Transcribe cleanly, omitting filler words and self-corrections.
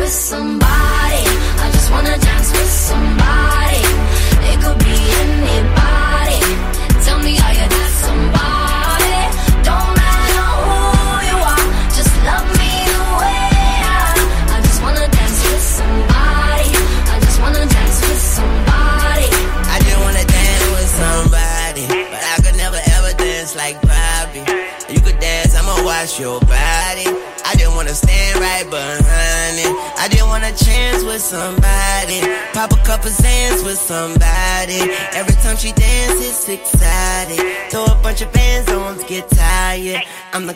with somebody. I just wanna dance with somebody. It could be anybody. Tell me, are you that somebody? Don't matter who you are, just love me the way I just wanna dance with somebody. I just wanna dance with somebody. I just wanna dance with somebody, but I could never ever dance like Bobby. You could dance, I'ma watch your body. I just wanna stand right behind it. I just wanna chance with somebody, pop a couple Zans with somebody. Every time she dances, it's exciting. Throw a bunch of bands on to get tired. I'm the